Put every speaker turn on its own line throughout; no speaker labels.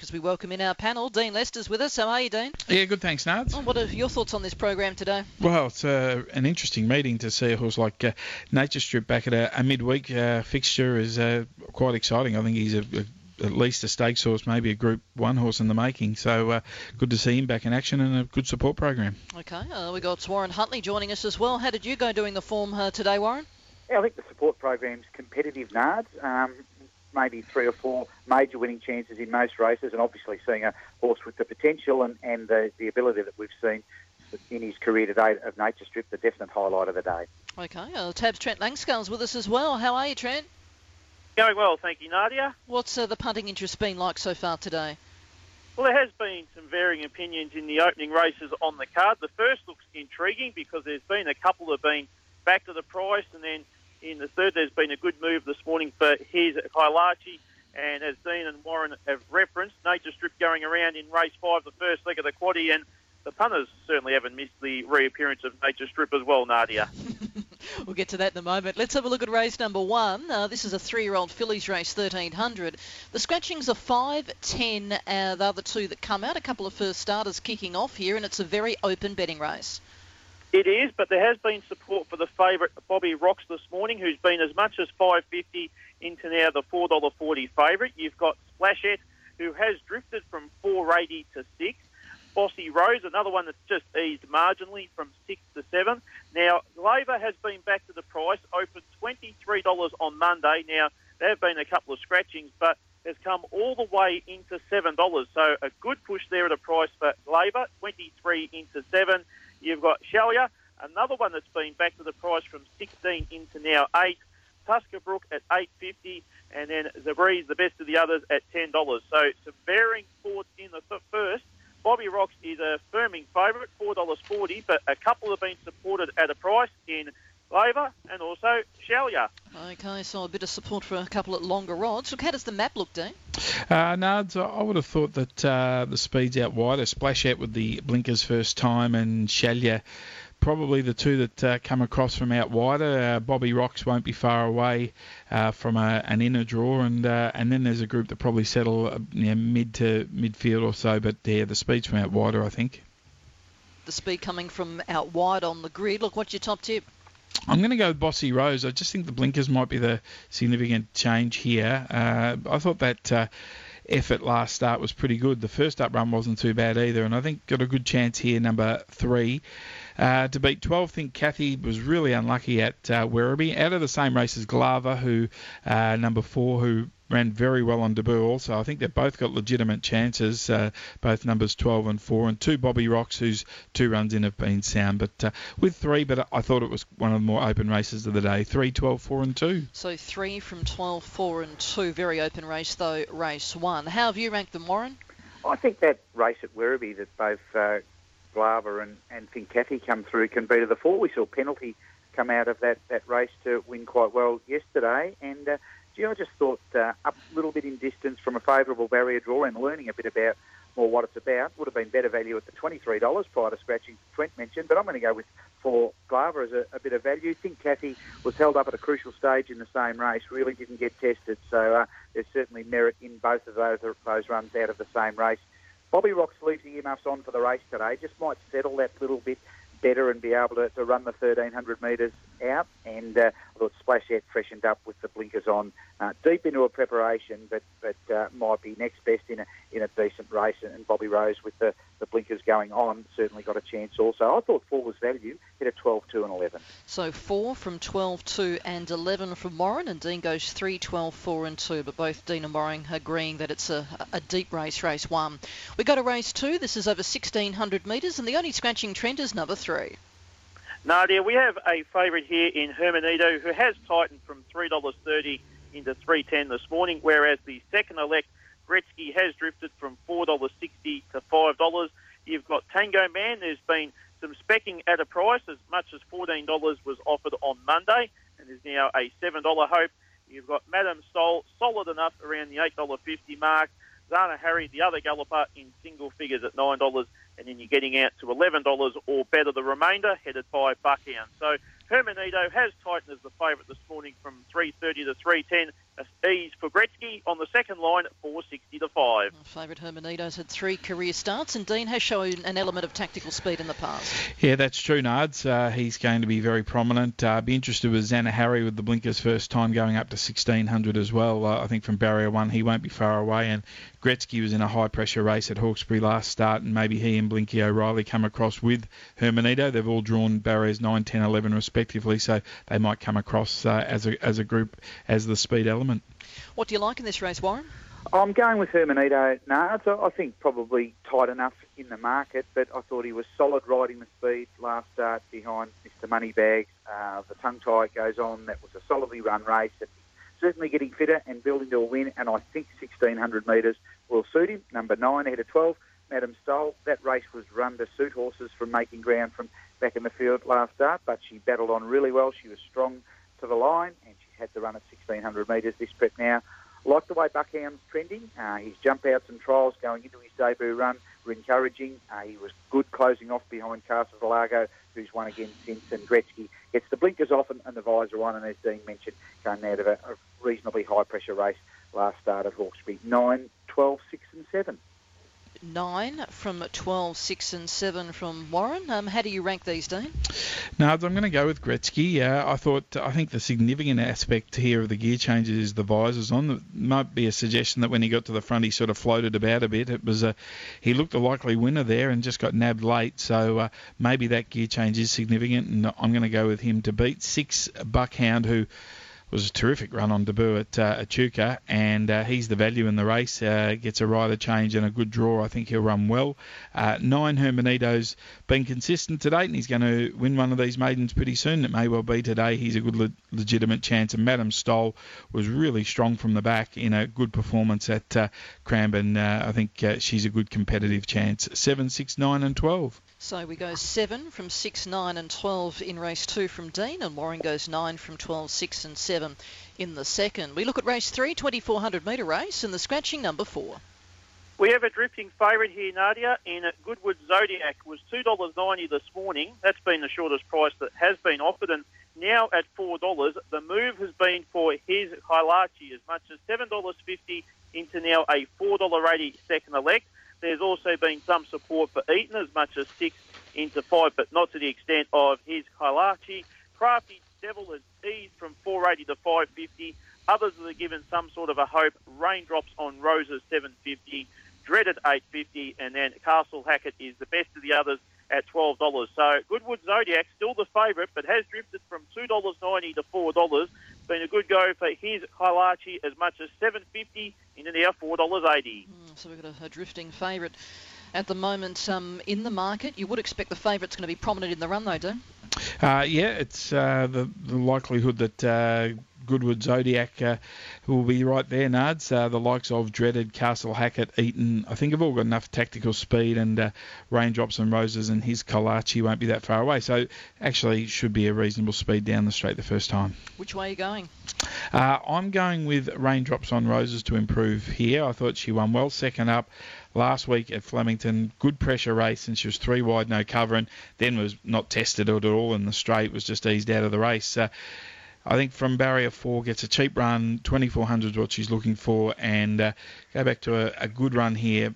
as we welcome in our panel. Dean Lester's with us. How are you, Dean?
Yeah, good, thanks, Nards.
Oh, what are your thoughts on this program today?
Well, it's an interesting meeting to see a horse like Nature Strip back at a midweek fixture is quite exciting. I think he's at least a stakes horse, maybe a Group 1 horse in the making. So good to see him back in action and a good support program.
Okay, we got Warren Huntley joining us as well. How did you go doing the form today, Warren?
Yeah, I think the support program's competitive, Nards. Maybe 3 or 4 major winning chances in most races, and obviously seeing a horse with the potential and the ability that we've seen in his career today of Nature Strip, the definite highlight of the day.
Okay, Tab's Trent Langscale's with us as well. How are you, Trent?
Going well, thank you, Nadia.
What's the punting interest been like so far today?
Well, there has been some varying opinions in the opening races on the card. The first looks intriguing because there's been a couple that have been back to the price, and then in the third, there's been a good move this morning for his Kailachi, and as Dean and Warren have referenced, Nature Strip going around in race 5, the first leg of the quaddie, and the punters certainly haven't missed the reappearance of Nature Strip as well, Nadia.
We'll get to that in a moment. Let's have a look at race number 1. This is a 3-year-old fillies race, 1300. The scratchings are 5, 10, the other 2 that come out. A couple of first starters kicking off here, and it's a very open betting race.
It is, but there has been support for the favourite Bobby Rocks this morning, who's been as much as $5.50 into now the $4.40 favourite. You've got Splashette, who has drifted from $4.80 to $6. Bossy Rose, another one that's just eased marginally from $6 to $7. Now, Labour has been back to the price, opened $23 on Monday. Now, there have been a couple of scratchings, but has come all the way into $7. So a good push there at a price for Labour, 23 into 7. You've got Shalia, another one that's been back to the price from 16 into now 8. Tusker Brook at $8.50, and then Zabreeze, the best of the others, at $10. So some varying thoughts in the first. Bobby Rocks is a firming favourite, $4.40, but a couple have been supported at a price in Labour and also Shalia.
Okay, so a bit of support for a couple of longer odds. Look, how does the map look, Dean?
Nards, I would have thought that the speed's out wider. Splash Out with the blinkers first time, and Shalia probably the 2 that come across from out wider. Bobby Rocks won't be far away from an inner draw, and then there's a group that probably settle mid to midfield or so, but the speed's from out wider, I think.
The speed coming from out wide on the grid. Look, what's your top tip?
I'm going to go with Bossy Rose. I just think the blinkers might be the significant change here. I thought that effort last start was pretty good. The first up run wasn't too bad either, and I think got a good chance here, number 3. To beat 12, I think Kathy was really unlucky at Werribee. Out of the same race as Glover, who number 4, who ran very well on debut also. I think they've both got legitimate chances, both numbers 12 and 4, and 2 Bobby Rocks, whose 2 runs in have been sound. But with 3, but I thought it was one of the more open races of the day. 3, 12, 4 and 2.
So 3 from 12, 4 and 2. Very open race, though, race 1. How have you ranked them, Warren?
I think that race at Werribee that both Glover and Think Cathy come through can be to the 4. We saw Penalty come out of that race to win quite well yesterday, and I just thought up a little bit in distance from a favourable barrier draw and learning a bit about more what it's about would have been better value at the $23 prior to scratching Trent mentioned, but I'm going to go with for Glover as a bit of value. Think Cathy was held up at a crucial stage in the same race, really didn't get tested, so there's certainly merit in both of those runs out of the same race. Bobby Rocks leaves the earmuffs on for the race today, just might settle that little bit better and be able to run the 1,300 metres out. And I thought Splash Out freshened up with the blinkers on, deep into a preparation, but might be next best in a decent race. And Bobby Rose with the blinkers going on certainly got a chance also. I thought 4 was value, hit at 12, 2 and 11.
So 4 from 12, 2 and 11 from Warren, and Dean goes 3, 12, 4 and 2, but both Dean and Warren agreeing that it's a deep race, race 1. We go to race 2. This is over 1,600 metres, and the only scratching trend is number 3.
Nadia, we have a favourite here in Hermanito who has tightened from $3.30 into $3.10 this morning, whereas the second elect, Gretzky, has drifted from $4.60 to $5. You've got Tango Man. There's been some specking at a price. As much as $14 was offered on Monday, and is now a $7 hope. You've got Madame Sol, solid enough around the $8.50 mark. Zana Harry, the other galloper, in single figures at $9, and then you're getting out to $11 or better the remainder, headed by Buckhound. So Hermanito has tightened as the favourite this morning from $3.30 to $3.10. ease for Gretzky on the second line, 460 to 5.
Favourite Hermanito's had 3 career starts, and Dean has shown an element of tactical speed in the past.
Yeah, that's true, Nards. He's going to be very prominent. Be interested with Xana Harry with the blinkers first time going up to 1600 as well. I think from barrier 1 he won't be far away, and Gretzky was in a high-pressure race at Hawkesbury last start, and maybe he and Blinky O'Reilly come across with Hermanito. They've all drawn barriers 9, 10, 11 respectively, so they might come across as a group as the speed element.
What do you like in this race, Warren?
I'm going with Hermanito Nards. I think probably tight enough in the market, but I thought he was solid riding the speed last start behind Mr. Moneybags. The tongue tie goes on. That was a solidly run race. And certainly getting fitter and building to a win, and I think 1,600 metres will suit him. Number 9 ahead of 12, Madam Stoll. That race was run to suit horses from making ground from back in the field last start, but she battled on really well. She was strong to the line, and she's had to run at 1,600 metres this prep now. Like the way Buckham's trending. His jump outs and trials going into his debut run were encouraging. He was good closing off behind Castle Delago, who's won again since, and Gretzky gets the blinkers off and the visor on, and as Dean mentioned, came out of a reasonably high-pressure race last start at Hawkesbury. 9, 12, 6 and 7.
9 from 12, 6 and 7 from Warren. How do you rank these, Dean?
Nards, I'm going to go with Gretzky. I think the significant aspect here of the gear changes is the visors on. It might be a suggestion that when he got to the front, he sort of floated about a bit. He looked a likely winner there and just got nabbed late. So maybe that gear change is significant, and I'm going to go with him to beat 6 Buckhound, who was a terrific run on debut at Echuca, and he's the value in the race. Gets a rider change and a good draw. I think he'll run well. 9 Hermanito's been consistent to date, and he's going to win one of these maidens pretty soon. It may well be today. He's a good legitimate chance. And Madam Stoll was really strong from the back in a good performance at Cranbourne. I think she's a good competitive chance. 7, 6, 9 and 12.
So we go 7 from 6, 9 and 12 in race 2 from Dean, and Warren goes 9 from 12, 6 and 7 in the second. We look at race 3, 2,400 metre race, and the scratching number 4.
We have a drifting favourite here, Nadia, in Goodwood Zodiac. Was $2.90 this morning. That's been the shortest price that has been offered, and now at $4. The move has been for his Hilachi, as much as $7.50 into now a $4.80 second elect. There's also been some support for Eaton, as much as 6 into 5, but not to the extent of his Hilachi. Crafty Devil has eased from $4.80 to $5.50. Others are given some sort of a hope. Raindrops on Roses, $7.50. Dreaded, $8.50. And then Castle Hackett is the best of the others at $12. So Goodwood Zodiac, still the favourite, but has drifted from $2.90 to $4. Been a good go for his Hilachi, as much as $7.50 into now $4.80.
So we've got a drifting favourite at the moment in the market. You would expect the favourite's going to be prominent in the run, though, Dean?
Yeah, it's the likelihood that Goodwood Zodiac will be right there, Nards. The likes of Dreaded, Castle Hackett, Eaton, I think have all got enough tactical speed, and Raindrops and Roses and his Kalachi won't be that far away. So actually should be a reasonable speed down the straight the first time.
Which way are you going?
I'm going with Raindrops on Roses to improve here. I thought she won well. Second up last week at Flemington, good pressure race, and she was 3 wide, no covering. Then was not tested at all in the straight, was just eased out of the race. I think from barrier 4 gets a cheap run, 2,400 is what she's looking for, and go back to a good run here.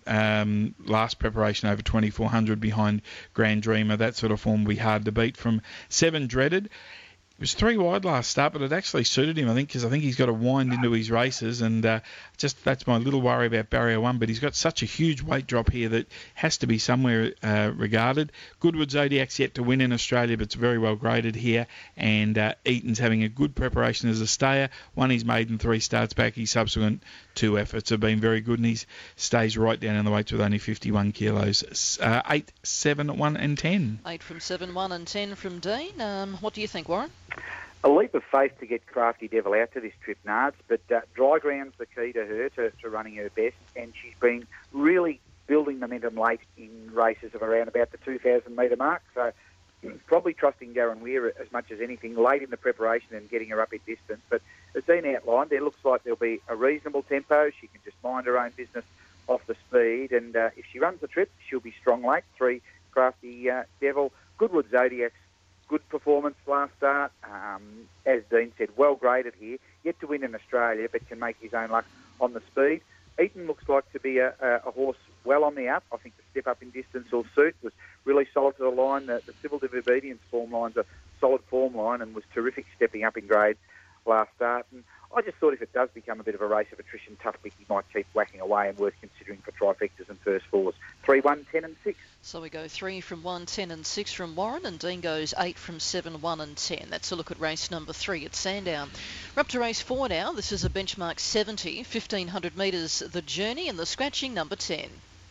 Last preparation over 2,400 behind Grand Dreamer. That sort of form will be hard to beat. From 7 Dreaded. It was 3 wide last start, but it actually suited him, I think, because I think he's got to wind into his races, and just that's my little worry about barrier 1, but he's got such a huge weight drop here that has to be somewhere regarded. Goodwood Zodiac's yet to win in Australia, but it's very well graded here, and Eaton's having a good preparation as a stayer. Won his maiden 3 starts back. His subsequent 2 efforts have been very good, and he stays right down in the weights with only 51 kilos. 8, 7, 1 and 10.
8 from 7, 1 and 10 from Dean. What do you think, Warren?
A leap of faith to get Crafty Devil out to this trip, Nards, but dry ground's the key to her, to running her best, and she's been really building momentum late in races of around about the 2,000 metre mark, so probably trusting Darren Weir as much as anything late in the preparation and getting her up in distance. But as Dean outlined, there looks like there'll be a reasonable tempo. She can just mind her own business off the speed, and if she runs the trip, she'll be strong late. 3 Crafty Devil. Goodwood Zodiac's good performance last start. As Dean said, well graded here. Yet to win in Australia, but can make his own luck on the speed. Eaton looks like to be a horse well on the up. I think the step up in distance will suit. Was really solid to the line. The Civil Disobedience form line's a solid form line and was terrific stepping up in grade last start. And I just thought if it does become a bit of a race of attrition, Tough Pick, he might keep whacking away and worth considering for trifectas and first fours. 3, 1, 10 and 6.
So we go 3 from 1, 10 and 6 from Warren, and Dean goes 8 from 7, 1 and 10. That's a look at race number 3 at Sandown. We're up to race 4 now. This is a benchmark 70, 1,500 metres the journey, and the scratching number 10.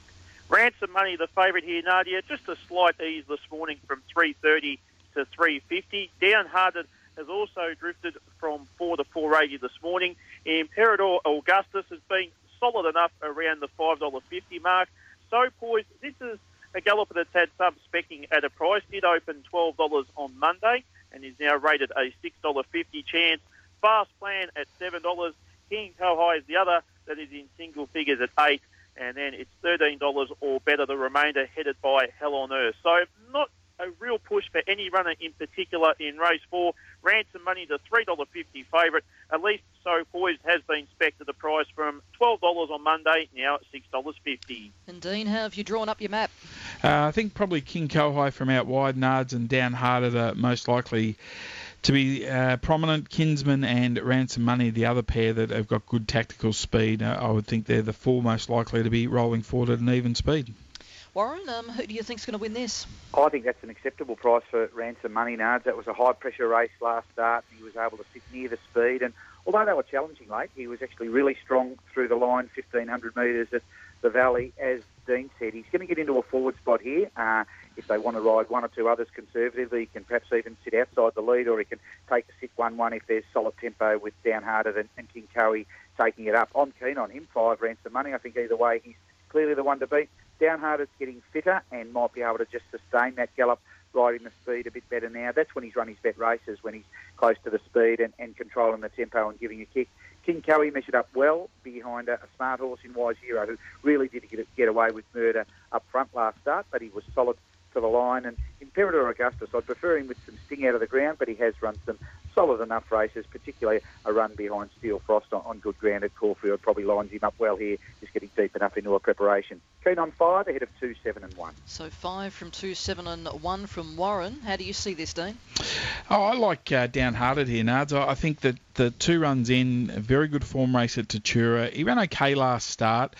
Ransom Money, the favourite here, Nadia. Just a slight ease this morning from 3.30 to 3.50. Downhearted has also drifted from 4 to 4.80 this morning. Imperador Augustus has been solid enough around the $5.50 mark. So Poised, this is a galloper that's had some specking at a price. Did open $12 on Monday and is now rated a $6.50 chance. Fast Plan at $7. King Kohai is the other that is in single figures at $8. And then it's $13 or better, the remainder headed by Hell on Earth. So not a real push for any runner in particular in race 4. Ransom Money, the $3.50 favourite. At least So Poised has been spec'd at a price from $12 on Monday, now at $6.50.
And Dean, how have you drawn up your map?
I think probably King Kohai from out wide, Nards and Downhearted are most likely to be prominent. Kinsman and Ransom Money, the other pair that have got good tactical speed. I would think they're the 4 most likely to be rolling forward at an even speed.
Warren, who do you think's going to win this?
I think that's an acceptable price for Ransom Money, Nards. That was a high-pressure race last start. He was able to sit near the speed, and although they were challenging late, he was actually really strong through the line, 1,500 metres at the Valley. As Dean said, he's going to get into a forward spot here. If they want to ride 1 or 2 others conservatively, he can perhaps even sit outside the lead, or he can take the sit 1-1 if there's solid tempo with Downhearted and King Cowie taking it up. I'm keen on him, 5 Ransom Money. I think either way he's clearly the one to beat. Downhearted's getting fitter and might be able to just sustain that gallop, riding the speed a bit better now. That's when he's run his bet races, when he's close to the speed and controlling the tempo and giving a kick. King Cowie measured up well behind a smart horse in Wise Hero, who really did get away with murder up front last start, but he was solid to the line. And Imperator Augustus, I'd prefer him with some sting out of the ground, but he has run some solid enough races, particularly a run behind Steel Frost on good ground at Caulfield. Probably lines him up well here, just getting deep enough into a preparation. Keen on 5, ahead of 2, 7 and 1.
So 5 from 2, 7 and 1 from Warren. How do you see this, Dean?
Oh, I like Downhearted here, Nards. I think that the 2 runs in, a very good form race at Tatura. He ran okay last start.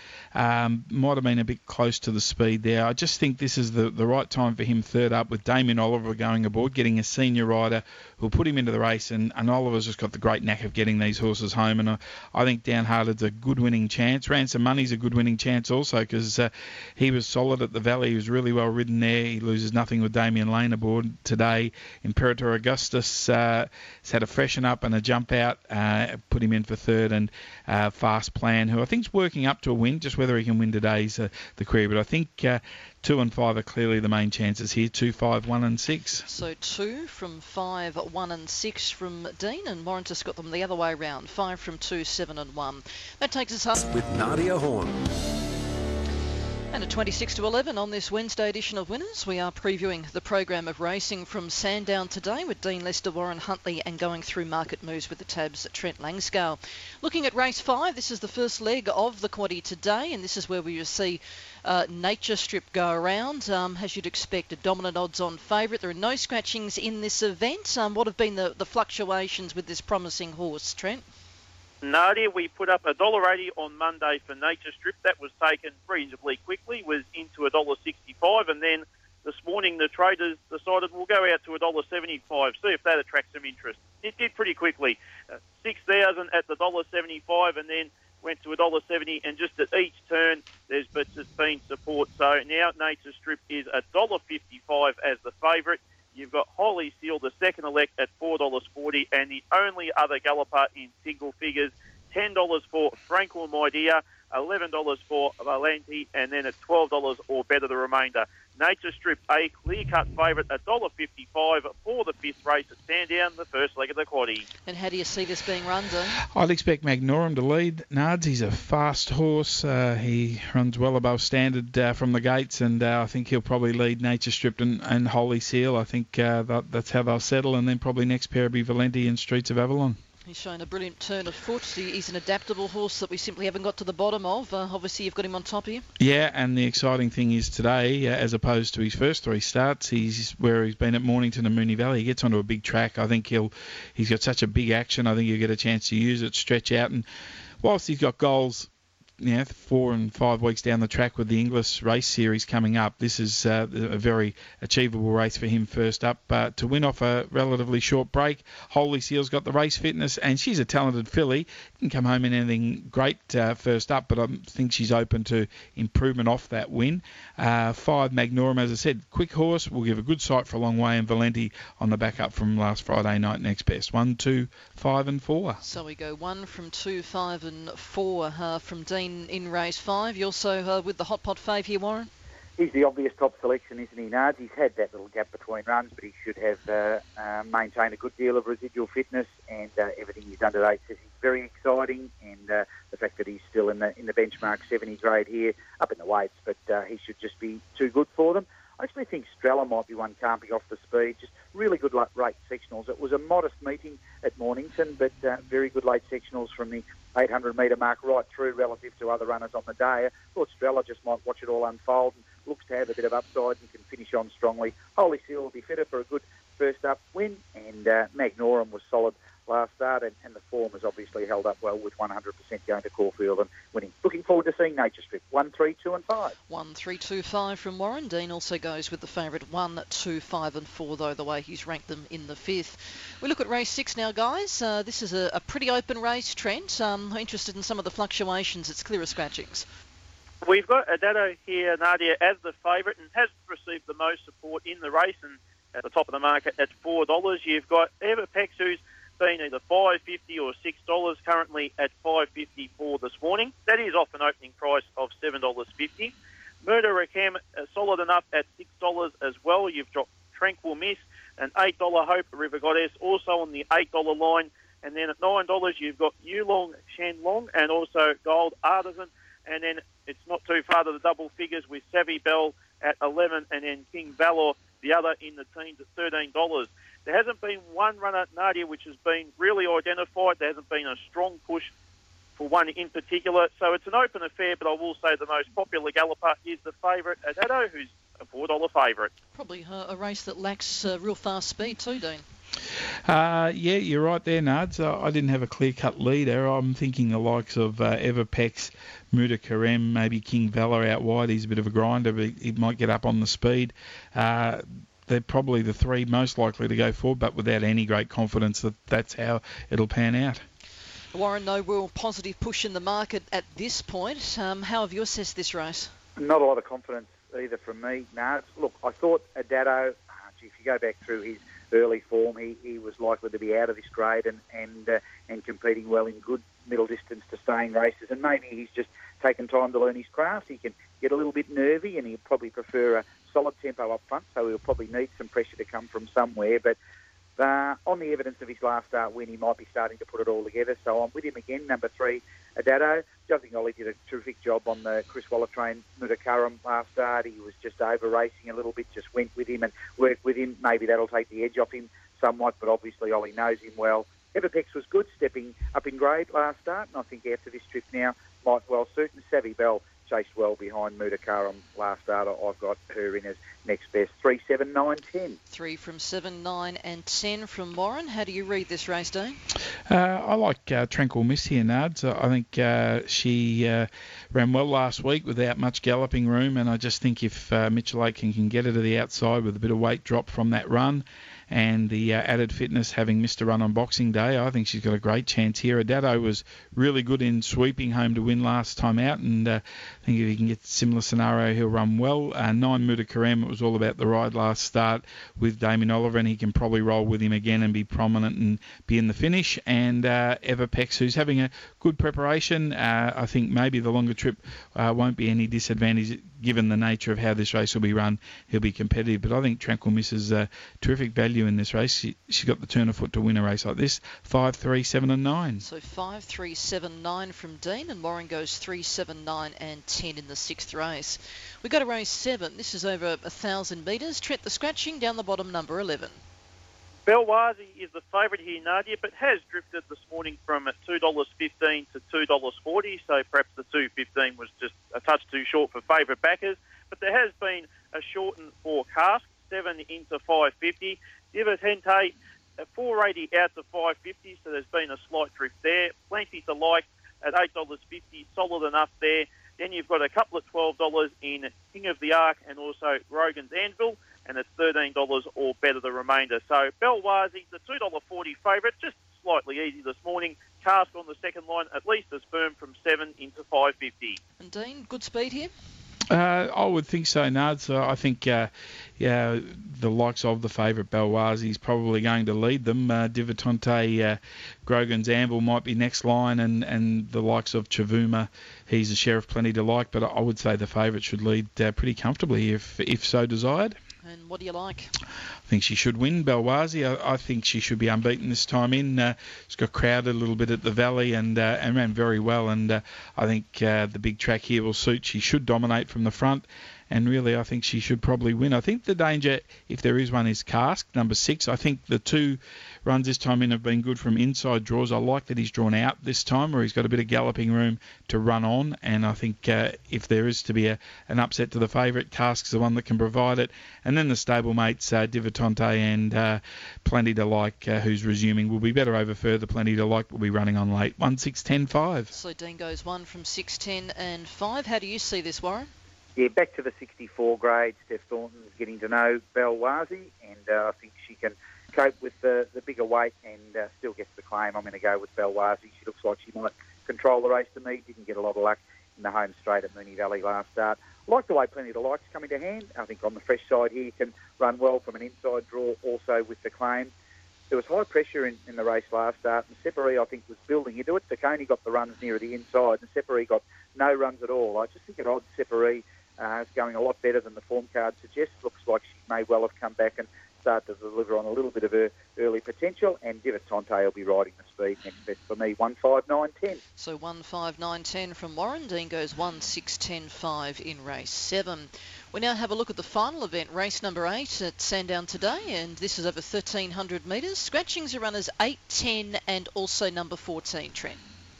Might have been a bit close to the speed there. I just think this is the right time for him third up, with Damien Oliver going aboard, getting a senior rider who'll put him into the race, and Oliver's just got the great knack of getting these horses home, and I think Downhearted's a good winning chance. Ransom Money's a good winning chance also, because he was solid at the Valley. He was really well ridden there. He loses nothing with Damien Lane aboard today. Imperator Augustus has had a freshen up and a jump out, put him in for third, and Fast Plan, who I think's working up to a win. Just whether he can win today's the query, but I think 2 and 5 are clearly the main chances here. 2, 5, 1 and 6.
So 2 from 5, 1 and 6 from Dean, and Warren just got them the other way round. 5 from 2, 7 and 1. That takes us up
with Nadia Horn.
And at 26 to 11 on this Wednesday edition of Winners, we are previewing the program of racing from Sandown today with Dean Lester, Warren Huntley, and going through market moves with the tabs Trent Langscale. Looking at race 5, this is the first leg of the quaddie today, and this is where we will see Nature Strip go around. As you'd expect, a dominant odds-on favourite. There are no scratchings in this event. What have been the fluctuations with this promising horse, Trent?
Nadia, we put up $1.80 on Monday for Nature Strip. That was taken reasonably quickly, was into $1.65, and then this morning the traders decided we'll go out to $1.75, see if that attracts some interest. It did pretty quickly. 6,000 at the $1.75, and then went to $1.70, and just at each turn there's been support. So now Nature Strip is $1.55 as the favourite. You've got Holy Seal, the second elect, at $4.40, and the only other galloper in single figures, $10 for Franco, My Dear, $11 for Valenti, and then at $12 or better the remainder. Nature Strip, a clear-cut favourite, $1.55 for the fifth race at Sandown, the first leg of the quaddie.
And how do you see this being run, Dean?
I'd expect Magnorum to lead. Nards, he's a fast horse. He runs well above standard from the gates, and I think he'll probably lead Nature Strip and Holy Seal. I think that's how they'll settle, and then probably next pair will be Valenti and Streets of Avalon.
He's shown a brilliant turn of foot. He's an adaptable horse that we simply haven't got to the bottom of. Obviously, you've got him on top here.
Yeah, and the exciting thing is today, as opposed to his first three starts, he's been at Mornington and Moonee Valley. He gets onto a big track. I think he's got such a big action. I think he'll get a chance to use it, stretch out, and whilst he's got goals, 4 and 5 weeks down the track with the Inglis race series coming up, this is a very achievable race for him first up. To win off a relatively short break, Holy Seal's got the race fitness, and she's a talented filly. Didn't come home in anything great first up, but I think she's open to improvement off that win. 5 Magnorum, as I said, quick horse, will give a good sight for a long way, and Valenti on the back up from last Friday night next best. 1, 2, 5 and 4.
So we go 1 from 2, 5 and 4 from Dean in race 5. You also with the hot pot fave here, Warren?
He's the obvious top selection, isn't he, Nards? He's had that little gap between runs, but he should have maintained a good deal of residual fitness, and everything he's done today says he's very exciting, and the fact that he's still in the benchmark 70 grade here, up in the weights, but he should just be too good for them. I actually think Strella might be one camping off the speed. Just really good late sectionals. It was a modest meeting at Mornington, but very good late sectionals from the 800-metre mark right through relative to other runners on the day. I thought Strella just might watch it all unfold and looks to have a bit of upside and can finish on strongly. Holy Seal will be fitter for a good first up win, and Magnorum was solid last start, and the form has obviously held up well with 100% going to Caulfield and winning. Looking forward to seeing Nature Strip. 1, 3, 2 and 5.
1, 3, 2, 5 from Warren. Dean also goes with the favourite 1, 2, 5 and 4, though, the way he's ranked them in the 5th. We look at race 6 now, guys. This is a pretty open race, Trent. Interested in some of the fluctuations. It's clear of scratchings.
We've got Adato here, Nadia, as the favourite and has received the most support in the race, and at the top of the market at $4. You've got Everpex, who's been either $5.50 or $6, currently at $5.54 this morning. That is off an opening price of $7.50. Murder Rakem, solid enough at $6 as well. You've got Tranquil Miss, an $8 Hope River Goddess, also on the $8 line. And then at $9, you've got Yulong Shenlong and also Gold Artisan. And then it's not too far to the double figures with Savvy Bell at $11 and then King Valor, the other in the teens at $13. There hasn't been one runner, Nadia, which has been really identified. There hasn't been a strong push for one in particular. So it's an open affair, but I will say the most popular galloper is the favourite, Adato, who's a $4 favourite.
Probably a race that lacks real fast speed too, Dean.
Yeah, you're right there, Nards. I didn't have a clear-cut leader. I'm thinking the likes of Everpex, Muda Karem, maybe King Valor out wide. He's a bit of a grinder, but he might get up on the speed. They're probably the three most likely to go forward, but without any great confidence that that's how it'll pan out.
Warren, no real positive push in the market at this point. How have you assessed this race?
Not a lot of confidence either from me. No, look, I thought Adato, if you go back through his early form, he was likely to be out of this grade and competing well in good middle distance to staying races. And maybe he's just taken time to learn his craft. He can get a little bit nervy, and he'll probably prefer a solid tempo up front, so he'll probably need some pressure to come from somewhere. But on the evidence of his last start win, he might be starting to put it all together. So I'm with him again, number 3, Adato. Just think Ollie did a terrific job on the Chris Waller train Mudakaram last start. He was just over racing a little bit, just went with him and worked with him. Maybe that'll take the edge off him somewhat, but obviously Ollie knows him well. Everpex was good, stepping up in grade last start, and I think after this trip now might well suit. And Savvy Bell chased well behind Mudakaram last start. I've got her in as next best. 3, 7, 9, 10.
3 from 7, 9 and 10 from Warren. How do you read this race, Dean?
I like Tranquil Miss here, Nards. I think she ran well last week without much galloping room, and I just think if Mitchell Aitken can get her to the outside with a bit of weight drop from that run, and the added fitness, having missed a run on Boxing Day, I think she's got a great chance here. Adato was really good in sweeping home to win last time out, and I think if he can get a similar scenario, he'll run well. 9 Mutakarem, it was all about the ride last start with Damien Oliver, and he can probably roll with him again and be prominent and be in the finish. And Everpex, who's having a good preparation. I think maybe the longer trip won't be any disadvantage given the nature of how this race will be run. He'll be competitive, but I think Tranquil Miss is terrific value in this race. She's got the turn of foot to win a race like this. 5, 3, 7 and 9.
So 5, 3, 7, 9 from Dean, and Warren goes 3, 7, 9 and 10 in the 6th race. We go to race 7. This is over 1,000 metres. Trent the Scratching down the bottom, number 11.
Belwazi is the favourite here, Nadia, but has drifted this morning from $2.15 to $2.40, so perhaps the $2.15 was just a touch too short for favourite backers. But there has been a shortened for Cask, 7 into $5.50. Divertente, 4.80 out to $5.50, so there's been a slight drift there. Plenty to like at $8.50, solid enough there. Then you've got a couple of $12 in King of the Ark and also Rogan's Anvil, and it's $13 or better the remainder. So Belwazi, the $2.40 favourite, just slightly easy this morning. Cask on the second line, at least as firm from 7 into $5.50.
And Dean, good speed here?
I would think so, Nard. So I think, the likes of the favourite Belwazi is probably going to lead them. Divertente, Grogan's Anvil might be next line, and the likes of Chavuma, he's a sheriff, plenty to like. But I would say the favourite should lead pretty comfortably if so desired.
And what do you like?
I think she should win, Belwazi. I think she should be unbeaten this time in. She's got crowded a little bit at the Valley and ran very well. And I think the big track here will suit. She should dominate from the front. And really, I think she should probably win. I think the danger, if there is one, is Cask, number 6. I think the 2 runs this time in have been good from inside draws. I like that he's drawn out this time, where he's got a bit of galloping room to run on. And I think if there is to be an upset to the favourite, Cask's the one that can provide it. And then the stablemates, Divertente and Plenty to Like, who's resuming, will be better over further. Plenty to Like will be running on late. 1, 6, 10, 5.
So Dean goes 1 from 6, 10 and 5. How do you see this, Warren?
Yeah, back to the 64 grade. Steph Thornton's getting to know Belwazi, and I think she can cope with the bigger weight and still gets the claim. I'm going to go with Belwazi. She looks like she might control the race to me. Didn't get a lot of luck in the home straight at Moonee Valley last start. Like the way Plenty to Like's coming to hand. I think on the fresh side here can run well from an inside draw also with the claim. There was high pressure in the race last start, and Separi, I think, was building into it. Taccone got the runs nearer the inside, and Separi got no runs at all. I just think at odds, Separi is going a lot better than the form card suggests. Looks like she may well have come back and start to deliver on a little bit of her early potential, and Divertente will be riding the speed next best for me, 1, 5, 9, 10.
So 1, 5, 9, 10 from Warren. Dean goes 1, 6, 10, 5 in race 7. We now have a look at the final event, race number 8 at Sandown today, and this is over 1,300 metres. Scratchings are runners 8, 10 and also number 14, Trent.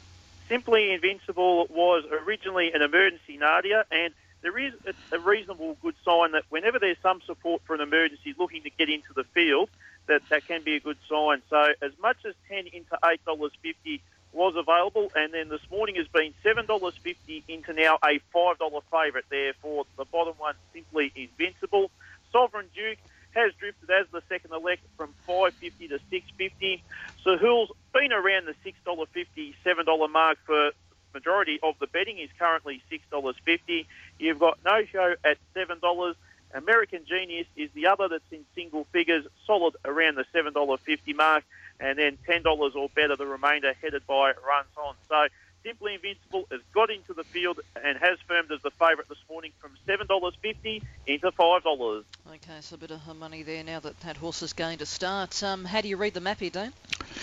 Simply Invincible was originally an emergency, Nadia, and there is a reasonable good sign that whenever there's some support for an emergency looking to get into the field, that can be a good sign. So as much as 10 into $8.50 was available, and then this morning has been $7.50 into now a $5 favourite there for the bottom one, Simply Invincible. Sovereign Duke has drifted as the second elect from $5.50 to $6.50. Sahul's been around the $6.50, $7 mark for majority of the betting. Is currently $6.50. You've got No Show at $7. American Genius is the other that's in single figures, solid around the $7.50 mark, and then $10 or better the remainder, headed by Runs On. So Simply Invincible has got into the field and has firmed as the favourite this morning from $7.50 into $5.
Okay, so a bit of money there now that horse is going to start. How do you read the map here, Dean?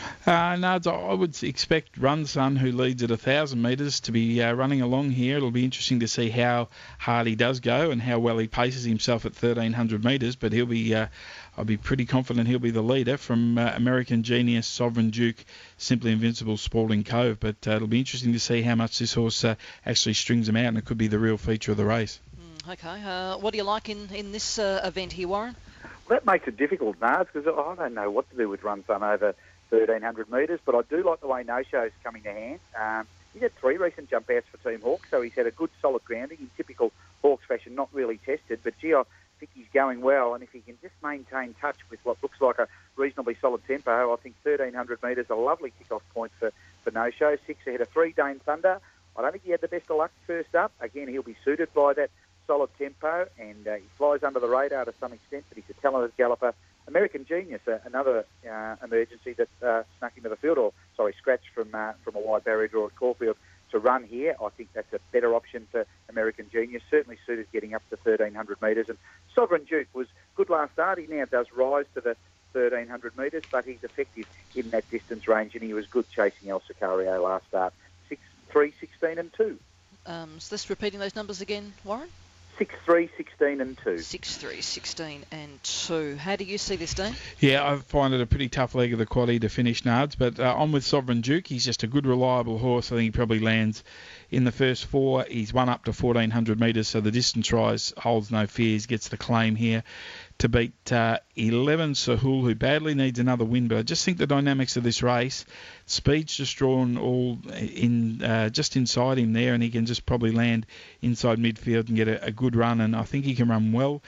No, I would expect Run Sun, who leads at 1,000 metres, to be running along here. It'll be interesting to see how hard he does go and how well he paces himself at 1,300 metres, but he'll be... I'll be pretty confident he'll be the leader from American Genius, Sovereign Duke, Simply Invincible, Spalding Cove. But it'll be interesting to see how much this horse actually strings them out, and it could be the real feature of the race.
Okay. What do you like in this event here, Warren?
Well, that makes it difficult, Nars, because I don't know what to do with Run Sun over 1,300 metres, but I do like the way No Show's coming to hand. He's had 3 recent jump outs for Team Hawkes, so he's had a good solid grounding in typical Hawkes fashion, not really tested. But gee, I think he's going well, and if he can just maintain touch with what looks like a reasonably solid tempo, I think 1,300 metres a lovely kick-off point for No Show. 6 ahead of 3, Dane Thunder. I don't think he had the best of luck first up. Again, he'll be suited by that solid tempo, and he flies under the radar to some extent, but he's a talented galloper. American Genius, another emergency that snuck into the field, or scratched from a wide barrier draw at Caulfield to run here. I think that's a better option for American Genius, certainly suited getting up to 1,300 metres. And Sovereign Duke was good last start. He now does rise to the 1,300 metres, but he's effective in that distance range, and he was good chasing El Sicario last start. 6-3, 16 and 2.
Is this repeating those numbers again, Warren?
6-3, 16 and 2.
6-3, 16 and 2. How do you see this, Dean?
Yeah, I find it a pretty tough leg of the quaddie to finish, Nards, but on with Sovereign Duke. He's just a good, reliable horse. I think he probably lands in the first 4. He's won up to 1,400 metres, so the distance rise holds no fears, gets the claim here to beat 11 Sahul, who badly needs another win. But I just think the dynamics of this race, speed's just drawn all in just inside him there, and he can just probably land inside midfield and get a good run, and I think he can run well.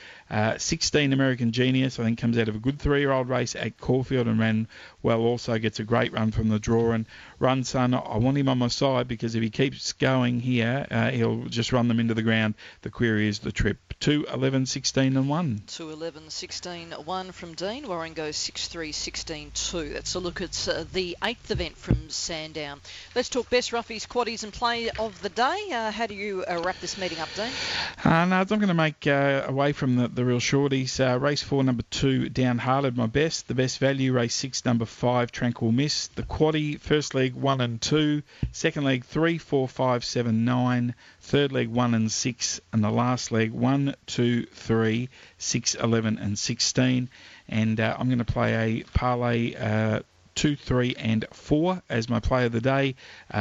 16 American Genius, I think, comes out of a good 3-year-old race at Caulfield and ran well also, gets a great run from the draw. And Run Son, I want him on my side, because if he keeps going here, he'll just run them into the ground. The query is the trip. 2, 11, 16 and 1.
2, 11, 16, 1 from Dean. Warren goes 6-3, 16, 2. That's a look at the 8th event from Sandown. Let's talk best roughies, quaddies and play of the day. How do you wrap this meeting up, Dean?
Nards, I'm going to make away from the real shorties. Race 4, number 2, Downhearted, my best. The best value, race 6, number 5, Tranquil Miss. The quaddie, first leg 1 and 2, second leg 3, 4, 5, 7, 9, third leg 1 and 6, and the last leg 1, 2, 3, 6, 11 and 16. And I'm going to play a parlay 2, 3 and 4 as my play of the day.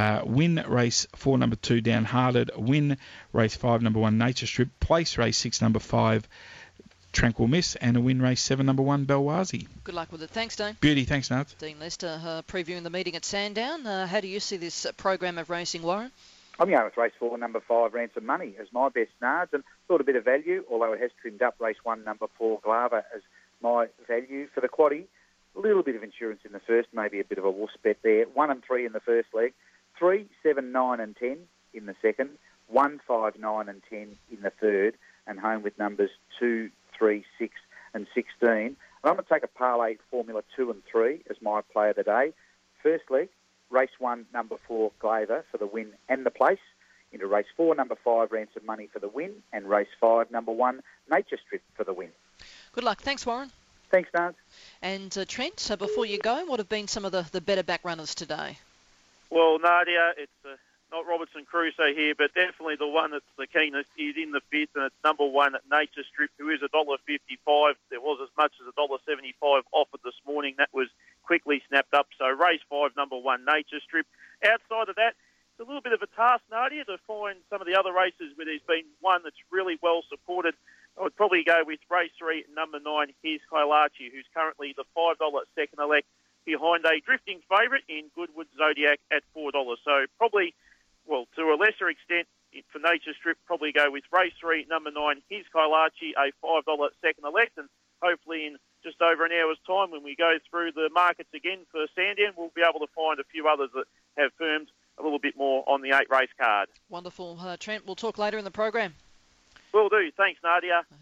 Win race 4, number 2, Downhearted. Win race 5, number 1, Nature Strip. Place race 6, number 5, Tranquil Miss, and a win race 7, number 1, Belwazi.
Good luck with it. Thanks, Dean.
Beauty, thanks, Nards.
Dean Lester previewing the meeting at Sandown. How do you see this program of racing, Warren?
I'm going with race 4, number 5, Ransom Money as my best, Nards, and thought a bit of value, although it has trimmed up race 1, number 4, Glava as my value for the quaddie. A little bit of insurance in the first, maybe a bit of a wuss bet there. 1 and 3 in the first leg, 3, 7, 9 and 10 in the second, 1, 5, 9 and 10 in the third, and home with numbers 2, 3, 6 and 16. And I'm going to take a parlay Formula 2 and 3 as my play of the day. First leg, race 1, number 4, Glaver for the win and the place. Into race 4, number 5, Ransom Money for the win. And race 5, number 1, Nature Strip for the win.
Good luck. Thanks, Warren.
Thanks, Nards.
And Trent, so before you go, what have been some of the better back runners today?
Well, Nadia, it's not Robertson Crusoe here, but definitely the one that's the keenest is in the fifth, and it's number 1, Nature Strip, who is $1.55. There was as much as $1.75 offered this morning. That was quickly snapped up. So race 5, number 1, Nature Strip. Outside of that, it's a little bit of a task, Nadia, to find some of the other races where there's been one that's really well supported. I would probably go with race 3, number 9, Here's Kailachi, who's currently the $5 second elect behind a drifting favourite in Goodwood Zodiac at $4. So probably, well, to a lesser extent, for Nature Strip, probably go with race 3, number 9, Here's Kailachi, a $5 second elect, and hopefully in just over an hour's time when we go through the markets again for Sandown, we'll be able to find a few others that have firmed a little bit more on the 8 race card.
Wonderful. Trent, we'll talk later in the program.
Will do. Thanks, Nadia.